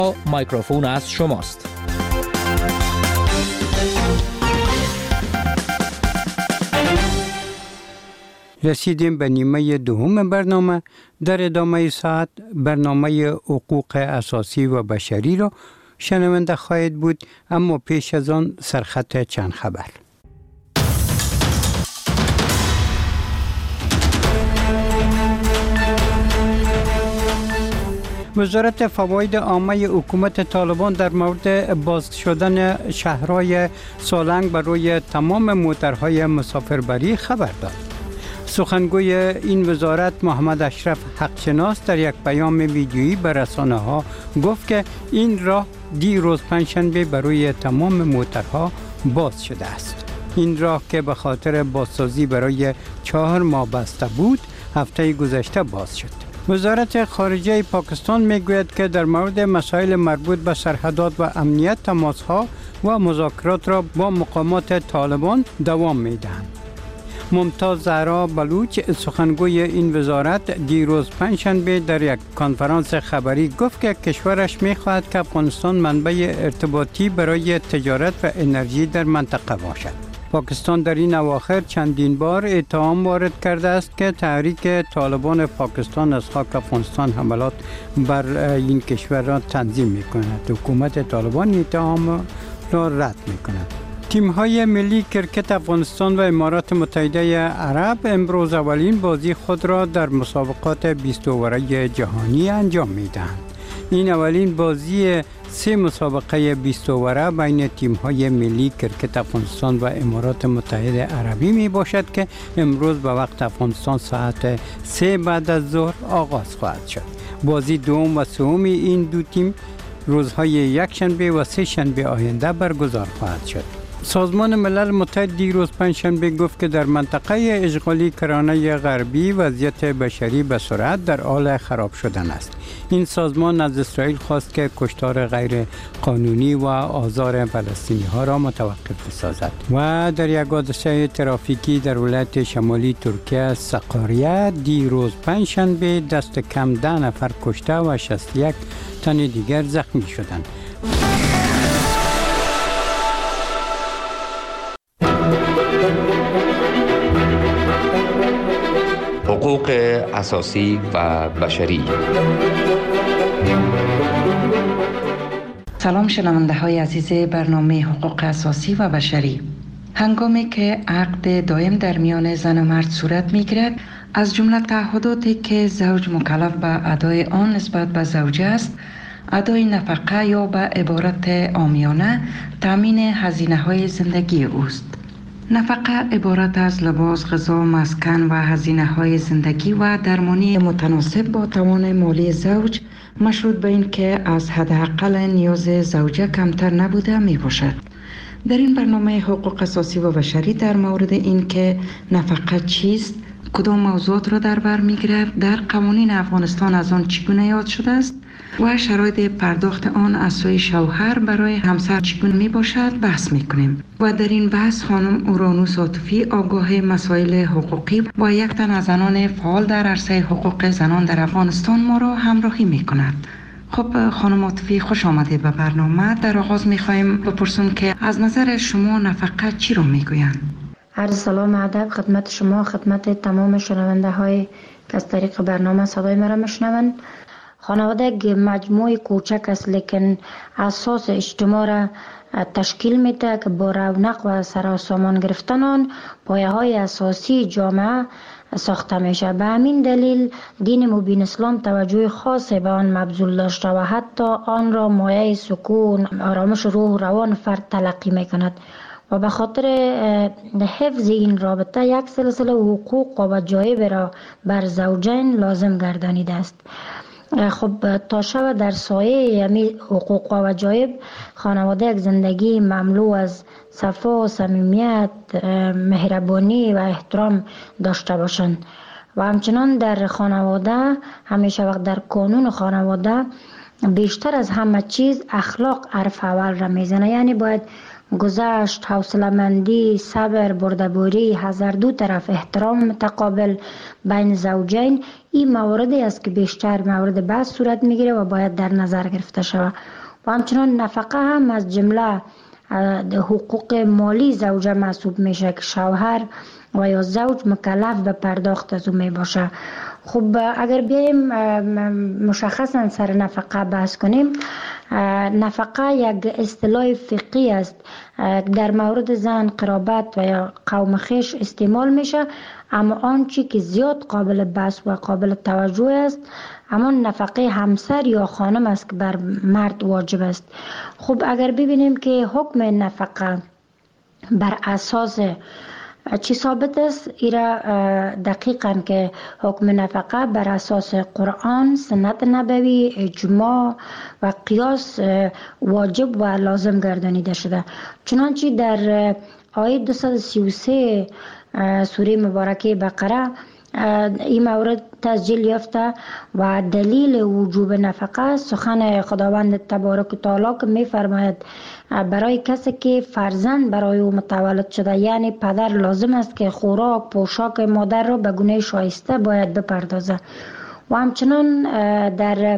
مایکروفون از شماست. رسیدیم به نیمه دوم برنامه. در ادامه ساعت برنامه حقوق اساسی و بشری را شنونده خواهید بود، اما پیش از آن سرخط چند خبر. وزارت فواید عامه حکومت طالبان در مورد باز شدن شهرهای سالنگ برای تمام موترهای مسافربری خبر داد. سخنگوی این وزارت محمد اشرف حقشناس در یک پیام ویدیویی به رسانه‌ها گفت که این راه دیروز پنجشنبه برای تمام موترها باز شده است. این راه که به خاطر بازسازی برای 4 ماه بسته بود، هفته گذشته باز شد. وزارت خارجه پاکستان میگوید که در مورد مسائل مربوط به سرحدات و امنیت تماس‌ها و مذاکرات را با مقامات طالبان دوام می‌دهند. ممتاز زهرا بلوچ سخنگوی این وزارت دیروز پنجشنبه در یک کنفرانس خبری گفت که کشورش می‌خواهد که افغانستان منبع ارتباطی برای تجارت و انرژی در منطقه باشد. پاکستان در این اواخر چندین بار اتهام وارد کرده است که تحریک طالبان پاکستان از خاک افغانستان حملات بر این کشور را تنظیم می‌کند. حکومت طالبان اتهام را رد می‌کند. تیم‌های ملی کرکت افغانستان و امارات متحده عرب امروز اولین بازی خود را در مسابقات 20 اوره جهانی انجام می‌دهند. این اولین بازی 3 مسابقه 20 اوره بین تیم‌های ملی کرکت افغانستان و امارات متحده عربی می باشد که امروز به وقت افغانستان ساعت 3 بعد از ظهر آغاز خواهد شد. بازی دوم و سوم این دو تیم روزهای یکشنبه و سه شنبه آینده برگزار خواهد شد. سازمان ملل متحد دیروز پنجشنبه گفت که در منطقه اشغالی کرانه غربی وضعیت بشری به سرعت در حال خراب شدن است. این سازمان از اسرائیل خواست که کشتار غیر قانونی و آزار فلسطینی ها را متوقف سازد. و در یک حادثه ترافیکی در ولایت شمالی ترکیه سقاریه دیروز پنجشنبه دست کم 10 نفر کشته و 61 تن دیگر زخمی شدند. حقوق اساسی و بشری. سلام شنونده های عزیز برنامه حقوق اساسی و بشری. هنگامی که عقد دائم در میان زن و مرد صورت می گیرد، از جمله تعهداتی که زوج مکلف به ادای آن نسبت به زوجه است، ادای نفقه یا به عبارت عامیانه تامین هزینه های زندگی اوست. نفقه عبارت از لباس، غذا، مسکن و هزینه های زندگی و درمانی متناسب با توان مالی زوج، مشروط به این که از حداقل نیاز زوجه کمتر نبوده می باشد. در این برنامه حقوق اساسی و بشری در مورد این که نفقه چیست، کدام موضوعات را در بر می گیرد، در قوانین افغانستان از آن چگونه یاد شده است و شرایط پرداخت آن از سوی شوهر برای همسر چگونه می باشد بحث می کنیم. و در این بحث خانم اورانوس عاطفی، آگاه مسائل حقوقی و یک تن از زنان فعال در عرصه حقوق زنان در افغانستان ما را همراهی می کند. خب خانم عاطفی، خوش آمدید به برنامه. در آغاز می خواهیم بپرسیم که از نظر شما نفقه چی رو می گویند؟ عرض سلام ادب خدمت شما، خدمت تمام شنونده های که از طریق برنامه صدای مرا میشنوند. خانواده یک مجموعه کوچک است لیکن اساس اجتماع را تشکیل میده که با رونق و سراسامان گرفتن آن پایه های اساسی جامعه ساخته میشه. به همین دلیل دین مبین اسلام توجه خاصی به آن مبذول داشته و حتی آن را مایه سکون، آرامش روح و روان فرد تلقی میکند و به خاطر حفظ این رابطه یک سلسله حقوق و وجایب را بر زوجین لازم گردانیده است. خب تا شب در سایه یعنی حقوق و وجایب خانواده یک زندگی مملو از صفا و صمیمیت، مهربانی و احترام داشته باشند و همچنان در خانواده همیشه وقت در قانون خانواده بیشتر از همه چیز اخلاق حرف اول را میزنه. یعنی باید گذشت، حوصله‌مندی، صبر، بردباری، از هر دو طرف احترام متقابل بین زوجین، این مواردی است که بیشتر مورد بحث صورت میگیره و باید در نظر گرفته شود. و همچنان نفقه هم از جمله حقوق مالی زوجه محسوب میشه که شوهر و یا زوج مکلف به پرداخت از او می باشه. خب اگر بیایم مشخصا سر نفقه بحث کنیم، نفقه یک اصطلاح فقهی است در مورد زن، قرابت و یا قوم خویش استعمال میشه، اما آنچه که زیاد قابل بحث و قابل توجه است اما نفقه همسر یا خانم است که بر مرد واجب است. خب اگر ببینیم که حکم نفقه بر اساس چی ثابت است، ایرا دقیقاً که حکم نفقه بر اساس قرآن، سنت نبوی، اجماع و قیاس واجب و لازم گردانیده شده. چنانچه در آیه 233 سوره مبارکه بقره این مورد تسجیل یافته و دلیل وجوب نفقه سخن خداوند تبارک و تعالی که می فرماید برای کسی که فرزند برای او متولد شده، یعنی پدر لازم است که خوراک پوشاک مادر را به گونه شایسته باید بپردازه. و همچنان در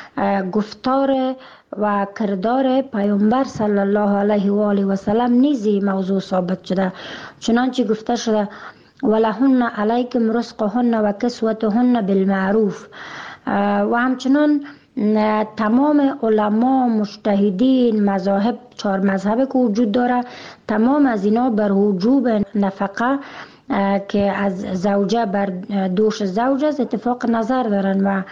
گفتار و کردار پیامبر صلی الله علیه و آله و سلم نیزی موضوع ثابت شده، چنانچه گفته شده ولهن علیکم رزقهن و کسوتهن بالمعروف. و همچنان تمام علما، مجتهدین، مذاهب، 4 مذهب که وجود داره، تمام از اینا بر وجوب نفقه که از زوجه بر دوش زوج است اتفاق نظر دارن و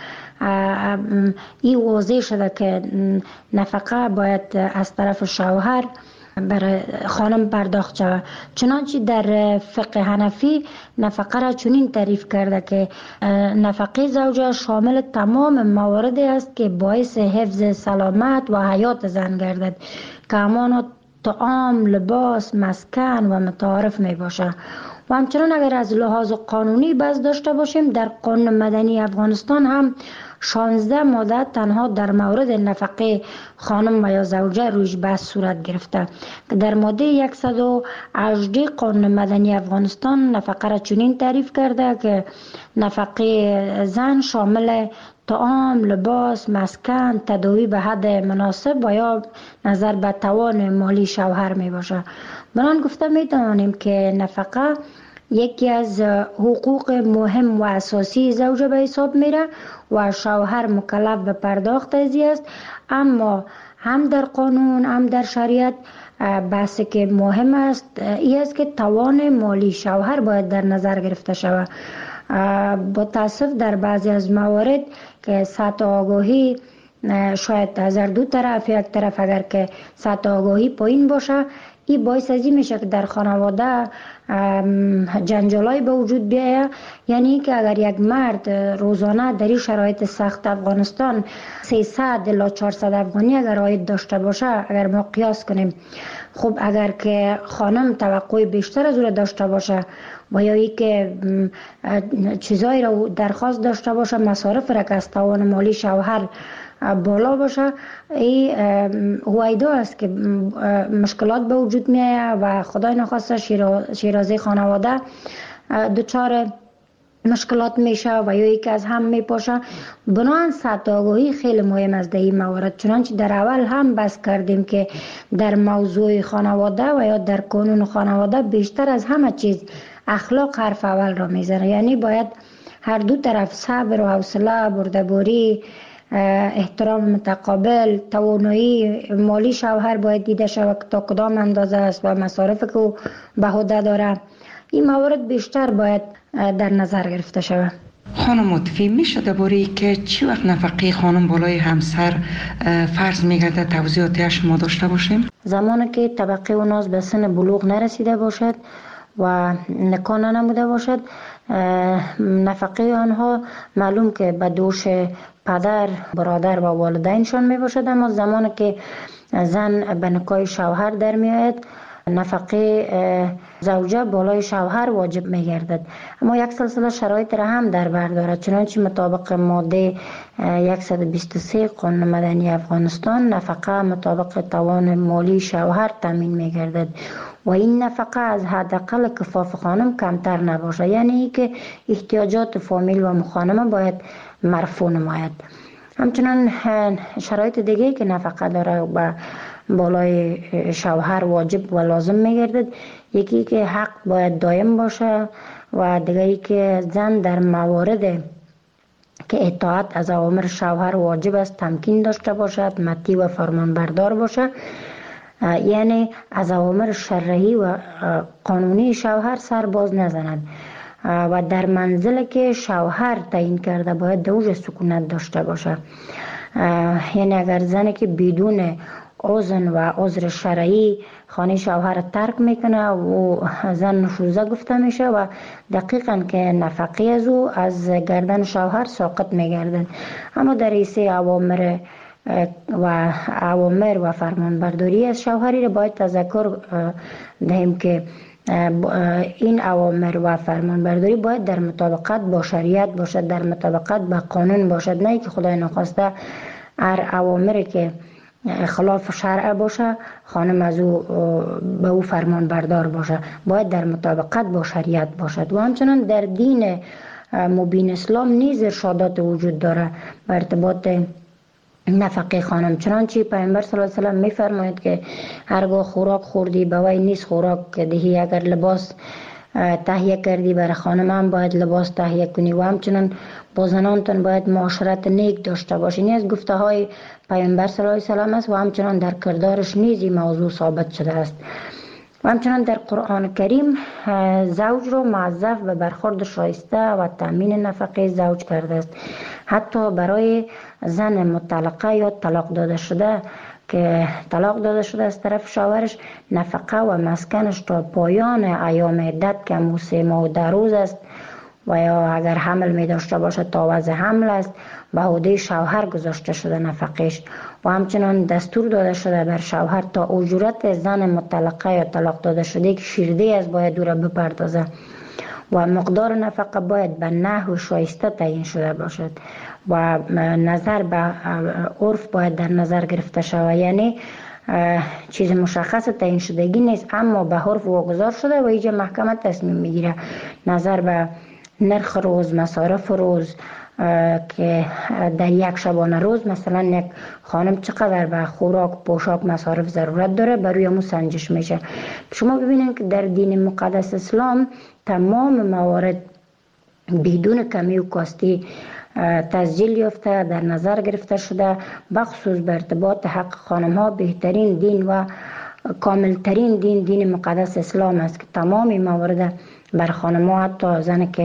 این واضح شده که نفقه باید از طرف شوهر برای خانم پرداخت شود. چنانچه در فقه حنفی نفقه را چنین تعریف کرده که نفقه زوجه شامل تمام مواردی است که باعث حفظ سلامت و حیات زن گردد که همان طعام، لباس، مسکن و متعارف می باشه. و همچنان اگر از لحاظ قانونی بحث داشته باشیم، در قانون مدنی افغانستان هم 16 ماده تنها در مورد نفقه خانم و یا زوجه رویش بحث صورت گرفته که در ماده 118 قانون مدنی افغانستان نفقه را چنین تعریف کرده که نفقه زن شامل طعام، لباس، مسکن، تداوی به حد مناسب و یا نظر به توان مالی شوهر می باشه. بنان گفته می توانیم که نفقه یکی از حقوق مهم و اساسی زوجه به حساب میره و شوهر مکلف به پرداخت ازی است. اما هم در قانون هم در شریعت بحثی که مهم است این است که توان مالی شوهر باید در نظر گرفته شود. با تاسف در بعضی از موارد که سطح آگاهی شاید از هر دو طرف، یک طرف اگر که سطح آگاهی پایین باشه، این باعث ازی میشه که در خانواده جنجالای به وجود بیاید. یعنی که اگر یک مرد روزانه در این شرایط سخت افغانستان 300 الی 400 افغانی اگر عاید داشته باشه، اگر ما قیاس کنیم، خب اگر که خانم توقع بیشتر از او داشته باشه و یا ای که چیزایی را درخواست داشته باشه، مصارف را که از توان مالی شوهر بالا باشه، این هویدا است که مشکلات به وجود می آید و خدای نخواسته شیرازه خانواده دچار مشکلات میشه و یا یکی از هم میپاشه. بنابراین سطح آگاهی خیلی مهم است در این موارد. چنانچه در اول هم بحث کردیم که در موضوع خانواده و یا در قانون خانواده بیشتر از همه چیز اخلاق حرف اول را میزنه. یعنی باید هر دو طرف صبر و حوصله، بردباری، احترام متقابل، توانایی مالی شوهر باید دیده شود که تا کدام اندازه است و مصارف که او به عهده داره. این موارد بیشتر باید در نظر گرفته شود. خانم مطفی میشه درباره که چی وقت نفقه خانم بالای همسر فرض میگرده توضیحاتی شما داشته باشیم؟ زمانی که طبقه اوناز به سن بلوغ نرسیده باشد و نکاح نموده باشد، نفقه آنها معلوم که به دوش پدر، برادر و والدینشان می باشد. اما زمانی که زن به نکاح شوهر در می آید، نفقه زوجه بالای شوهر واجب میگردد. اما یک سلسله شرایط را هم در بر دارد، چنانچه مطابق ماده 123 قانون مدنی افغانستان نفقه مطابق توان مالی شوهر تامین میگردد و این نفقه از حداقل کفاف خانم کمتر نباشه، یعنی که احتیاجات فامیل و خانم باید مرفوع نماید. همچنان شرایط دیگه که نفقه داره و بالای شوهر واجب و لازم میگردد، یکی که حق باید دائم باشه و دیگری که زن در موارد که اطاعت از اوامر شوهر واجب است تمکین داشته باشد، مطیع و فرمانبردار باشه، یعنی از اوامر شرعی و قانونی شوهر سر باز نزند و در منزل که شوهر تعیین کرده باید دوج سکونت داشته باشه. یعنی اگر زنی که بدون اذن و عذر شرعی خانه شوهر ترک میکنه و زن نشوزه گفته میشه و دقیقاً که نفقه از او از گردن شوهر ساقط میگردن. اما در حیث اوامر و فرمانبرداری از شوهری را باید تذکر دهیم که این اوامر و فرمانبرداری باید در مطابقت با شریعت باشد، در مطابقت با قانون باشد، نه که خدای نخواسته هر اوامری که خلاف شرع باشه خانم از او به او فرمان بردار باشه، باید در مطابقت با شریعت باشد. و همچنان در دین مبین اسلام نیز ارشادات وجود داره به ارتباط نفقه خانم، چنانچه پیامبر صلی الله علیه و سلم میفرماید که هرگاه خوراک خوردی به وی نیز خوراک دهی، اگر لباس تهیه کردی برای خانم هم باید لباس تهیه کنی و همچنان با زنانتون باید معاشرت نیک داشته باشی. این از گفته های پیامبر صلی الله علیه و سلم است و همچنان در کردارش نیز این موضوع ثابت شده است. و همچنان در قرآن کریم زوج رو موظف به برخورد شایسته و تامین نفقه زوج کرده است. حتی برای زن مطلقه یا طلاق داده شده که طلاق داده شده از طرف شوهرش، نفقه و مسکنش تا پایان ایام عدت که همون 3 ماه و 10 روز است و یا اگر حمل می داشته باشه تا وضع حمل است به عهده شوهر گذاشته شده نفقش. و همچنان دستور داده شده بر شوهر تا اجورت زن مطلقه یا طلاق داده شده که شیرده از باید او را بپردازه و مقدار نفقه باید به نحو شایسته تعیین شده باشد و نظر به عرف باید در نظر گرفته شود، یعنی چیز مشخص تعیین شدگی نیست اما به عرف واگذار شده و اینجا محکمه تصمیم میگیره نظر به نرخ روز، مصارف روز که در یک شبانه روز مثلا یک خانم چقدر به خوراک، پوشاک، مصارف ضرورت داره بر روی امو سنجش میشه. شما ببینید که در دین مقدس اسلام تمام موارد بدون کمی و کاستی تسجیل یافته در نظر گرفته شده، بخصوص به ارتباط حق خانم ها بهترین دین و کاملترین دین مقدس اسلام است که تمام موارد بر خانم ها، حتی زنی که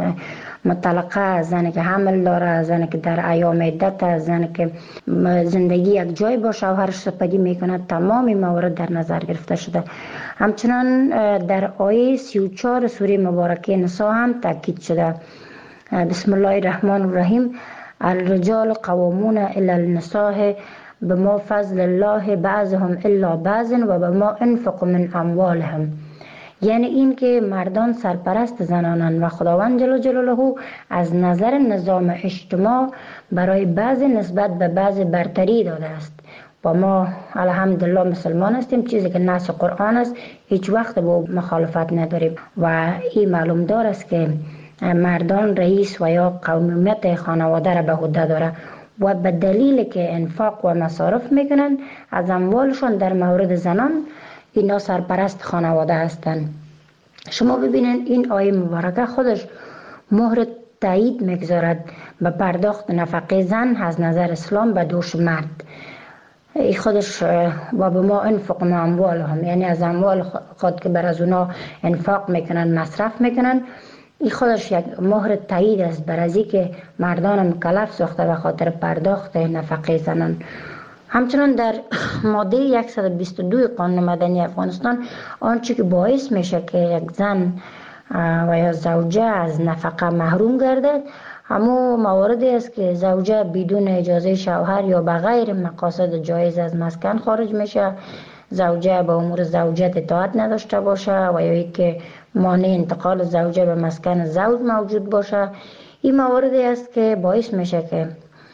مطلقه، زنی که حمل داره، زنی که در ایام عدت، زنی که زندگی یک جای با شوهرش سپری میکنه، تمام موارد در نظر گرفته شده. همچنان در آیه 34 سوره مبارکه نساء هم تاکید شده. بسم الله الرحمن الرحیم: الرجال قوامون علی النساء بما فضل الله بعضهم الا بعض و بما انفقوا من اموالهم. یعنی این که مردان سرپرست زنانند و خداوند جل جلاله از نظر نظام اجتماع برای بعض نسبت به بعض برتری داده است و ما الحمدلله مسلمان هستیم، چیزی که نص قرآن است هیچ وقت با مخالفت نداریم و این معلوم دار است که مردان رئیس و یا قومیت خانواده را به عهده داره و به دلیل که انفاق و مصارف میکنند از اموالشان در مورد زنان اینا سرپرست خانواده هستند. شما ببینید این آیه مبارکه خودش مهر تایید میگذارد به پرداخت نفقه زن از نظر اسلام به دوش مرد. این خودش و به ما انفق ما اموالهم، یعنی از اموال خود که بر از اونا انفاق میکنن، مصرف میکنن، این خودش یک مهر تایید است بر از که مردان مکلف ساخته به خاطر پرداخت نفقه زنان. همچنان در ماده 122 قانون مدنی افغانستان آنچه که باعث میشه که یک زن و یا زوجه از نفقه محروم گردد همون مواردی است که زوجه بدون اجازه شوهر یا بغیر مقاصد جایز از مسکن خارج میشه، زوجه به امور زوجیت اطاعت نداشته باشه و یا اینکه مانع انتقال زوجه به مسکن زوج موجود باشه. این مواردی است که باعث میشه که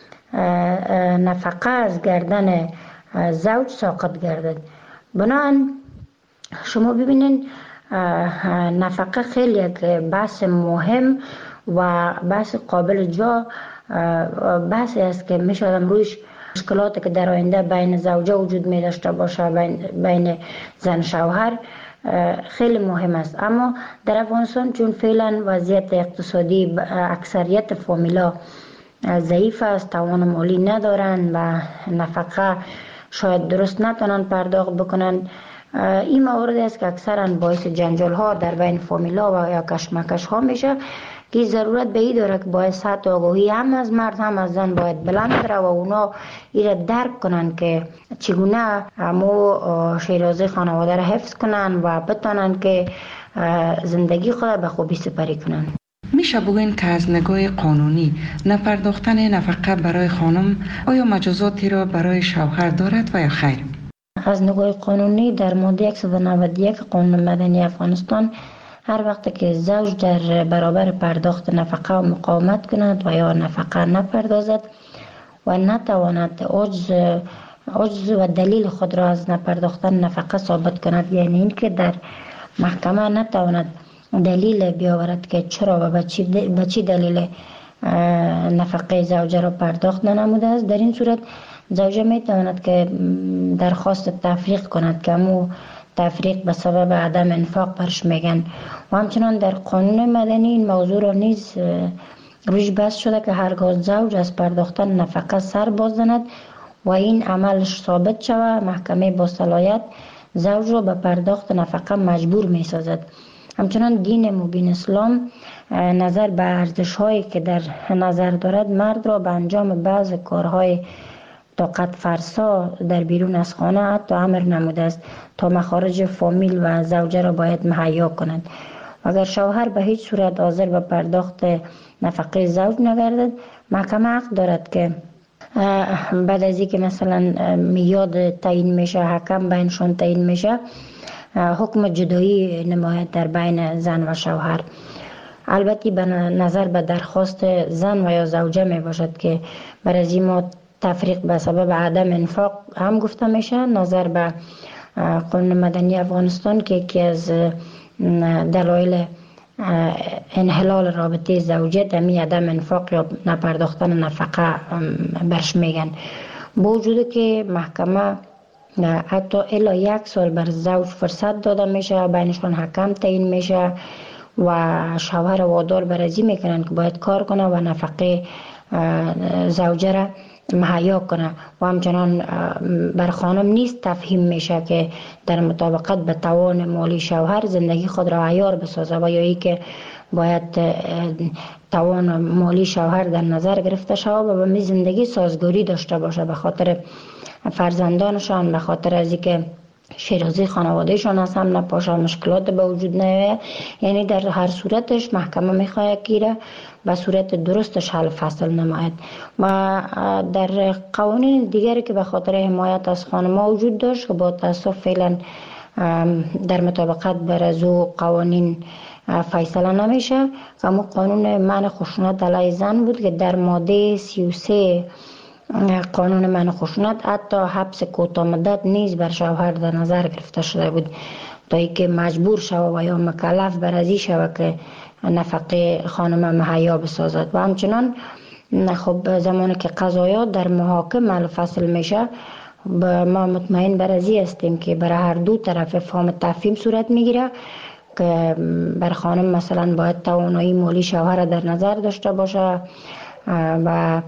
نفقه از گردن زوج ساقط گردد. بنابراین شما ببینید نفقه خیلی یک بحث مهم و بحث قابل جا بحثی است که میشه رویش مشکلاتی که در آینده بین زوجه وجود می داشته باشه بین زن شوهر خیلی مهم است. اما در افغانستان چون فعلا وضعیت اقتصادی اکثریت فامیلا ضعیف است، توان مالی ندارن و نفقه شاید درست نتونن پرداخت بکنن، این موارد است که اکثرا باعث جنجال ها در بین فامیلا و یا کشمکش ها میشه که ضرورت به این داره که باید سطح آگاهی هم از مرد هم از زن باید بلند بره و اونا ایره درک کنن که چگونه همو شیرازه خانواده را حفظ کنن و بتونن که زندگی خود به خوبی سپری کنن. میشه بگوین که از نگاه قانونی نپرداختن نفقه برای خانم آیا مجازاتی را برای شوهر دارد و یا خیر؟ از نگاه قانونی در ماده 191 قانون مدنی افغانستان هر وقت که زوج در برابر پرداخت نفقه و مقاومت کند و یا نفقه نپردازد و نتواند عجز و دلیل خود را از نپرداختن نفقه ثابت کند، یعنی این که در محکمه نتواند دلیل بیاورد که چرا و به چی دلیل نفقه زوجه را پرداخت ننموده است، در این صورت زوجه می تواند که درخواست تفریق کند که همو تفریق به سبب عدم انفاق برش میگن و همچنان در قانون مدنی این موضوع را نیز روش بحث شده که هرگاه زوج از پرداختن نفقه سر باز زند و این عملش ثابت شود، محکمه با صلاحیت زوج را به پرداخت نفقه مجبور می سازد. همچنان دین مبین اسلام نظر به ارزش هایی که در نظر دارد مرد را به انجام بعض کارهای طاقت فرسا در بیرون از خانه حتی امر نموده است تا مخارج فامیل و زوجه را باید مهیا کند. اگر شوهر به هیچ صورت حاضر به پرداخت نفقه زوج نگردد، محکمه حق دارد که بعد از اینکه مثلا میاد تعیین میشه، حکم بینشون تعیین میشه، حکم جدایی نماید در بین زن و شوهر. البته به نظر به درخواست زن و یا زوجه می باشد که برای از این تفریق به سبب عدم انفاق هم گفته میشه. نظر به قانون مدنی افغانستان که یکی از دلایل انحلال رابطه زوجیت همی عدم انفاق یا نپرداختن نفقه برش میگن. با وجود که محکمه حتی الی 1 سال بر زوج فرصت داده میشه، بینشون حکم تعیین میشه و شوهر وادار برازی میکنن که باید کار کنه و نفقه زوجه را مهیا کنه و همچنان بر خانم نیست تفهیم میشه که در مطابقت به توان مالی شوهر زندگی خود را عیار بسازه و یا ای که باید توان مالی شوهر در نظر گرفته شود و به زندگی سازگاری داشته باشه به خاطر فرزندانشان، به خاطر از اینکه شیرازی خانوادهشان از هم نپاشه، مشکلات به وجود نیاید. یعنی در هر صورتش محکمه میخواهد که به صورت درستش حل فصل نماید. و در قوانین دیگری که به خاطر حمایت از خانم‌ها وجود داشت که با تاسف فعلا در مطابقت بر از او قوانین فیصله نمیشه، اما قانون منع خشونت علیه زن بود که در ماده 33 قانون منع خشونت حتی حبس کوتاه مدت نیز بر شوهر در نظر گرفته شده بود تا اینکه مجبور شود و یا مکلف بر ازی شود که نفقه خانم مهیا بسازد. و همچنان خب زمانی که قضایات در محاکم حل فصل میشه، ما مطمئن بر ازی هستیم که برای هر دو طرف فهم تفهیم صورت میگیره که بر خانم مثلا باید توانایی مالی شوهر در نظر داشته باشه و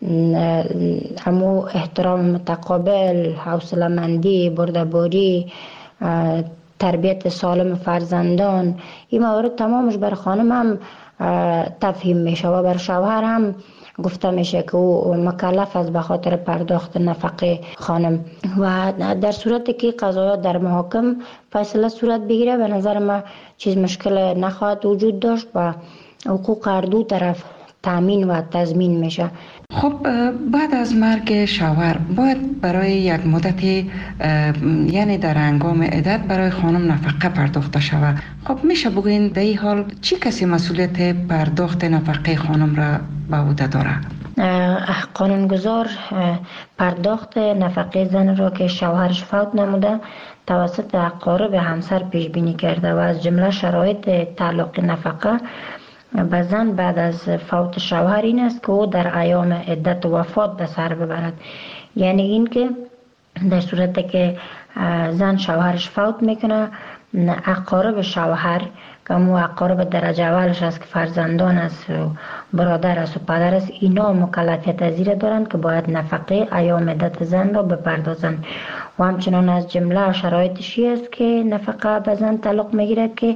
همو احترام متقابل، حوصله مندی، بردباری، تربیت سالم فرزندان، این موارد تمامش بر خانم هم تفهیم میشه و بر شوهر هم گفته میشه که او مکلف است به خاطر پرداخت نفقه خانم. و در صورتی که قضایات در محاکم فیصله صورت بگیره، به نظر ما چیز مشکل نخواهد وجود داشت و حقوق هر دو طرف تأمین و تضمین میشه. خب بعد از مرگ شوهر باید برای یک مدتی یعنی در هنگام عدت برای خانم نفقه پرداخته شود. خب میشه بگوین در این حال چی کسی مسئولیت پرداخت نفقه خانم را به عهده داره؟ قانونگذار پرداخت نفقه زن را که شوهرش فوت نموده توسط اقارب همسر پیش بینی کرده و از جمله شرایط تعلق نفقه به زن بعد از فوت شوهر این است که او در ایام عدت و وفات به سر ببرد. یعنی این که در صورتی که زن شوهرش فوت میکنه، اقارب شوهر که مو اقارب درجه اولش است که فرزندان است و برادر است و پدر است، اینا مکلفیت از زیر دارند که باید نفقه ایام عدت زن را بپردازند. و همچنان از جمله شرایطشی است که نفقه به زن تعلق میگیرد که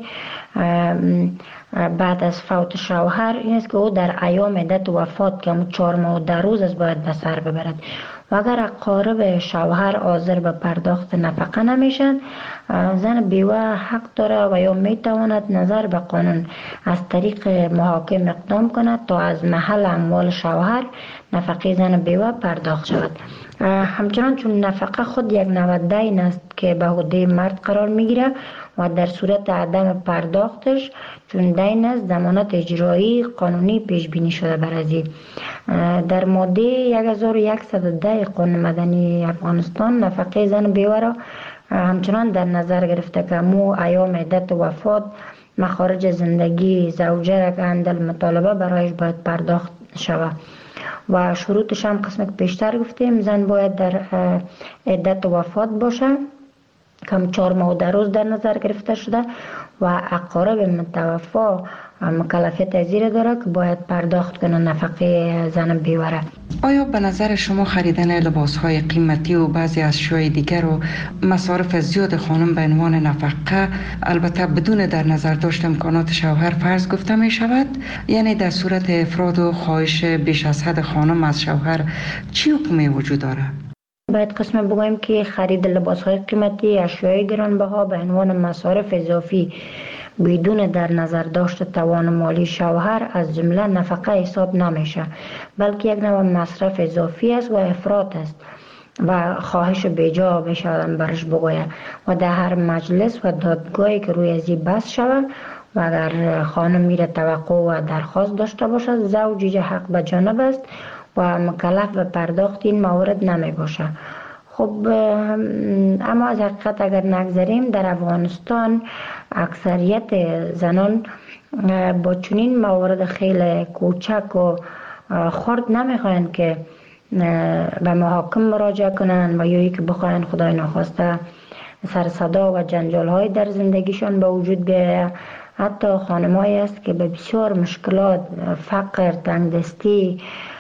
بعد از فوت شوهر این است که او در ایام عدت وفات که همون 4 ماه و 10 روز است باید به سر ببرد. و اگر اقارب شوهر حاضر به پرداخت نفقه نمیشن، زن بیوه حق داره و یا میتواند نظر به قانون از طریق محاکم اقدام کند تا از محل اموال شوهر نفقه زن بیوه پرداخت شود. همچنان چون نفقه خود یک نوع دین است که به عهده مرد قرار میگیره و در صورت عدم پرداختش چون دین است ضمانت اجرایی قانونی پیش بینی شده برازی. در ماده 1110 قانون مدنی افغانستان نفقه زن بیوه را همچنان در نظر گرفته که مو ایام عدت وفات مخارج زندگی زوجه را که اندل مطالبه برایش باید پرداخت شود و شروطش هم قسم که پیشتر گفتیم زن باید در عدت وفات باشه کم 4 ماه و 10 روز در نظر گرفته شده و اقارب متوفا مکلفیت زیر داره که باید پرداخت کنه نفقه زن بیوه. آیا به نظر شما خریدن لباس‌های قیمتی و بعضی اشیاء دیگر و مصارف زیاد خانم به عنوان نفقه البته بدون در نظر داشت امکانات شوهر فرض گفته می شود؟ یعنی در صورت افراد و خواهش بیش از حد خانم از شوهر چی حکمی وجود داره؟ باید قسم بگویم که خرید لباس‌های قیمتی، اشیاء گرانبها به عنوان مصارف اضافی بدون در نظر داشت توان مالی شوهر از جمله نفقه حساب نمیشه، بلکه یک نوع مصرف اضافی است و افراط است و خواهش بیجا بشادن برش بگوید و در هر مجلس و دادگاهی که روی ازی بحث شود و اگر خانم میره توقع و درخواست داشته باشد زوج حق به جانب است و مکلف به پرداخت این موارد نمی باشه. خب اما از حقیقت اگر نگذاریم در افغانستان اکثریت زنان با چنین موارد خیلی کوچک و خرد نمیخواین که به محاکم مراجعه کنن و یا که بخواین خدای ناخواسته سر صدا و جنجال های در زندگیشان به وجود بیاید. حتی خانمایی است که به بسیار مشکلات، فقر، تنگدستی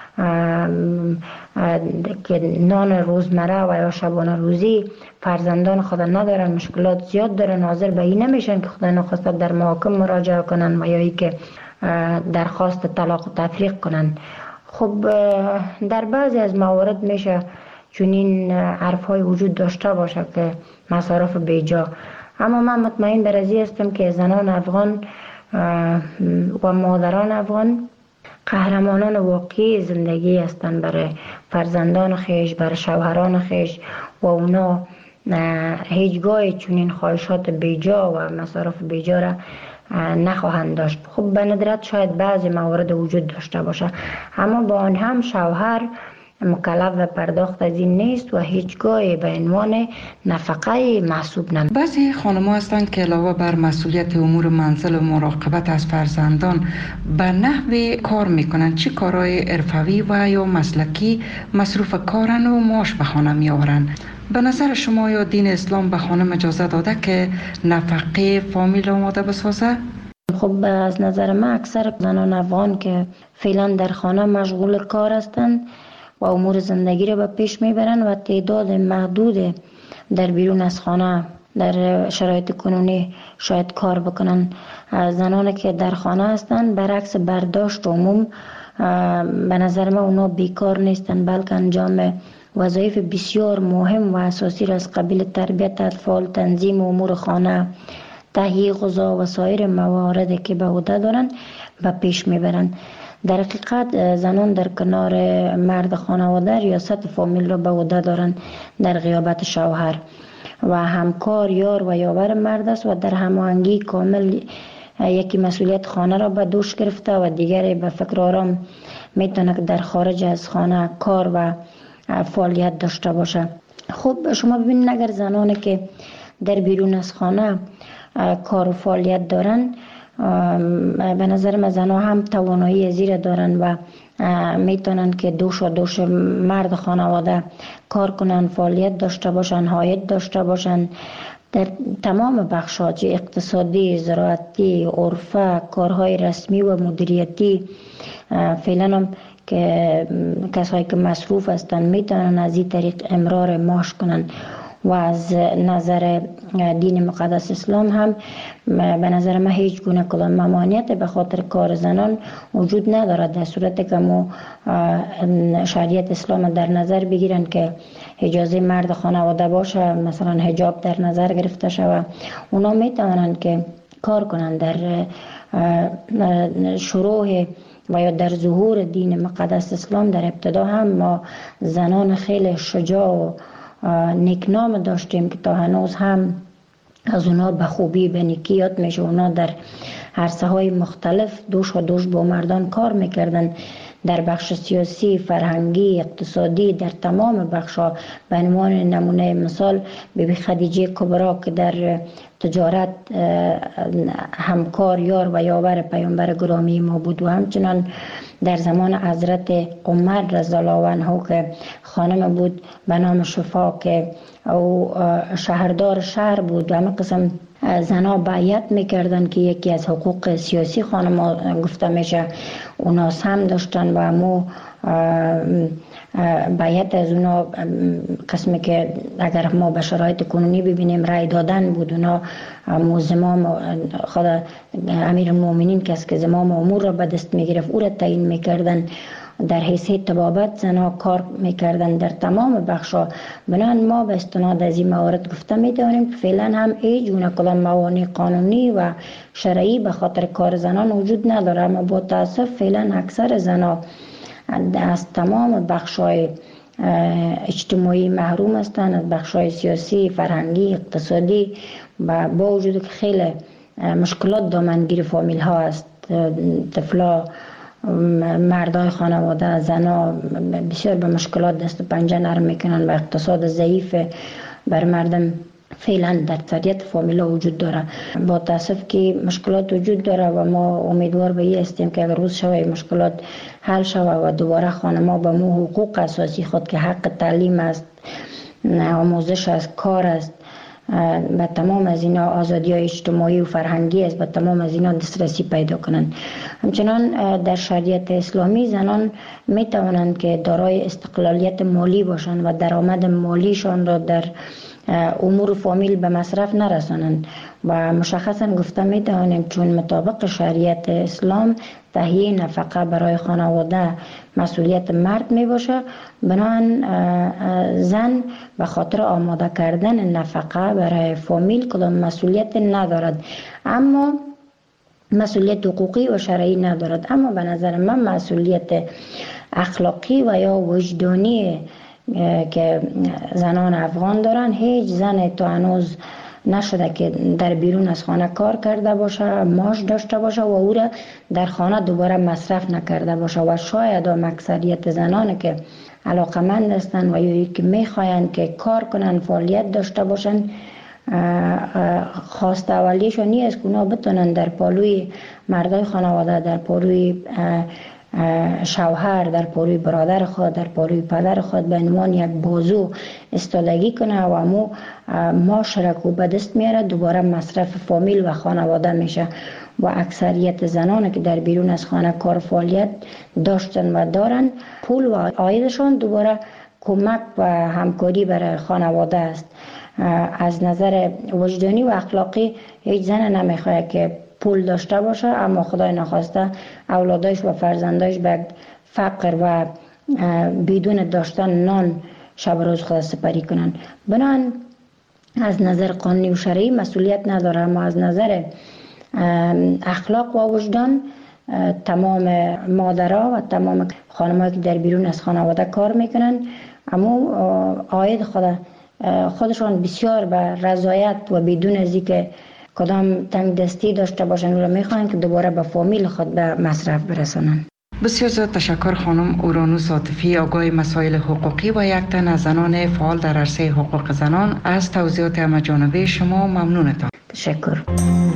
که نان روزمره و یا شبانه روزی فرزندان خود ندارن، مشکلات زیاد دارن، حاضر به این نمیشن که خدا نخواسته در محاکم مراجعه کنن و یا ای که درخواست طلاق و تفریق کنن. خب در بعضی از موارد میشه چنین حرف‌های وجود داشته باشه که مصارف بیجا، اما من مطمئن بر ازی هستم که زنان افغان و مادران افغان قهرمانان واقعی زندگی هستند برای فرزندان خیش، برای شوهران خیش و اونا هیچگاه چنین خواهشات بیجا و مصارف بیجا را نخواهند داشت. خب به ندرت شاید بعضی موارد وجود داشته باشه، اما با آن هم شوهر مکلف به پرداخت از این نیست و هیچگاه به عنوان نفقه محسوب نمی. بعضی خانم‌ها هستند که علاوه بر مسئولیت امور منزل و مراقبت از فرزندان به نحو کار میکنن، چه کارهای حرفوی و یا مسلکی مصروف کارن و معاش به خانه میآورن. به نظر شما یا دین اسلام به خانم اجازه داده که نفقه فامیل آماده بسازه؟ خب از نظر من اکثر زنان افغان که فعلا در خانه مشغول کار هستند و امور زندگی را به پیش میبرن و تعداد محدود در بیرون از خانه در شرایط کنونی شاید کار بکنن. زنانی که در خانه هستند برعکس برداشت عموم به نظر من اونا بیکار نیستن، بلکه انجام وظایف بسیار مهم و اساسی را از قبیل تربیت اطفال، تنظیم امور خانه، تهیه غذا و سایر مواردی که به عهده دارند به پیش میبرند. در حقیقت زنان در کنار مرد خانواده ریاست فامیل را به عهده دارند در غیابت شوهر و همکار یار و یاور مرد است و در هماهنگی کامل یکی مسئولیت خانه را به دوش گرفته و دیگری به فکر آرام میتونه که در خارج از خانه کار و فعالیت داشته باشه. خب شما ببینید اگر زنانی که در بیرون از خانه کار و فعالیت دارن، به نظر من زنها هم توانایی زیر دارن و میتونن که دوش مرد خانواده کار کنن، فعالیت داشته باشن، عاید داشته باشن در تمام بخش‌ها، چه اقتصادی، زراعتی، عرفه، کارهای رسمی و مدیریتی. فعلا هم که کسایی که مصروف هستن میتونن از این طریق امرار معاش کنن و از نظر دین مقدس اسلام هم به نظر من هیچ گونه کدام ممانعت به خاطر کار زنان وجود ندارد، در صورتی که ما شریعت اسلام در نظر بگیرن که اجازه مرد خانواده باشه، مثلا حجاب در نظر گرفته شود، اونا میتونن که کار کنن. در شروع و یا در ظهور دین مقدس اسلام در ابتدا هم ما زنان خیلی شجاع و نیکنام داشتیم که تا هنوز هم از اونا به خوبی به نیکی یاد میشه. اونا در عرصه های مختلف دوش با مردان کار میکردن، در بخش سیاسی، فرهنگی، اقتصادی، در تمام بخش‌ها. به عنوان نمونه مثال بیبی خدیجه کبرا که در تجارت همکار یار و یاور پیامبر گرامی ما بود و همچنان در زمان حضرت عمر رضی الله عنه که خانم بود به نام شفا که او شهردار شهر بود و همه قسم زنها بیعت میکردن که یکی از حقوق سیاسی خانم گفته میشه اونا هم داشتن و همو بیعت از اونا قسمی که اگر ما به شرایط کنونی ببینیم رای دادن بود. اونا زمام خود امیر المؤمنین کس که زمام امور را به دست میگرفت او را تعیین میکردن. در حیثیت طبابت زنها کار میکردن در تمام بخشا. بنابراین ما به استناد از این موارد گفته میتونیم که فعلا هم ای جونه کدام موانع قانونی و شرعی به خاطر کار زنان وجود نداره، اما با تاسف فعلا اکثر زنها از تمام بخشای اجتماعی محروم هستند، از بخشای سیاسی، فرهنگی، اقتصادی و با وجود که خیلی مشکلات دامنگیر فامیل ها است. طفلا، مردای خانواده، زنها بسیار به مشکلات دست و پنجه نرم میکنن و اقتصاد ضعیف بر مردم فعلا در اکثریت فامیلا وجود داره. با تاسف که مشکلات وجود داره و ما امیدوار به این هستیم که اگر روز شوه مشکلات حل شوه و دوباره خانم‌ها به مو حقوق اساسی خود که حق تعلیم است، آموزش است، کار است، به تمام از اینا آزادی های اجتماعی و فرهنگی است، به تمام از اینا دسترسی پیدا کنند. همچنان در شریعت اسلامی زنان می توانند که دارای استقلالیت مالی باشند و درآمد مالیشان را در امور فامیل به مصرف نرسانند و مشخصا گفته می توانیم چون مطابق شریعت اسلام تهیه نفقه برای خانواده مسئولیت مرد می باشه، بنابراین زن به خاطر آماده کردن نفقه برای فامیل کدام مسئولیت ندارد، اما مسئولیت حقوقی و شرعی ندارد. اما به نظر من مسئولیت اخلاقی و یا وجدانی که زنان افغان دارن، هیچ زن تا هنوز نشده که در بیرون از خانه کار کرده باشه، معاش داشته باشه و او را در خانه دوباره مصرف نکرده باشه. و شاید هم اکثریت زنان که علاقمند هستند و یا که میخواین که کار کنن، فعالیت داشته باشن، خواست اولیشون نیست که اونا بتونن در پالوی مردای خانواده، در پالوی شوهر، در پالوی برادر خود، در پالوی پدر خود به عنوان یک بازو استادگی کنه و امو معاشره کو به دست میاره، دوباره مصرف فامیل و خانواده میشه. و اکثریت زنان که در بیرون از خانه کار فعالیت داشتن و دارن، پول و عایدشان دوباره کمک و همکاری برای خانواده است. از نظر وجدانی و اخلاقی هیچ زن نمیخواد که پول داشته باشه اما خدای نخواسته اولادایش و فرزندایش به فقر و بدون داشتن نان شب روز خود سپری کنن. بنابراین از نظر قانونی و شرعی مسئولیت نداره، اما از نظر اخلاق و وجدان تمام مادرها و تمام خانم‌هایی که در بیرون از خانواده کار میکنن، اما عاید خودشان بسیار به رضایت و بدون از اینکه کدام تنگ دستی داشته باشن و میخوان که دوباره به فامیل خود به مصرف برسانن. بسیار زیاد تشکر خانم اورانوس عاطفی، آگاه مسائل حقوقی و یک تن از زنان فعال در عرصه حقوق زنان. از توضیحات همه‌جانبه شما ممنونتان. تشکر.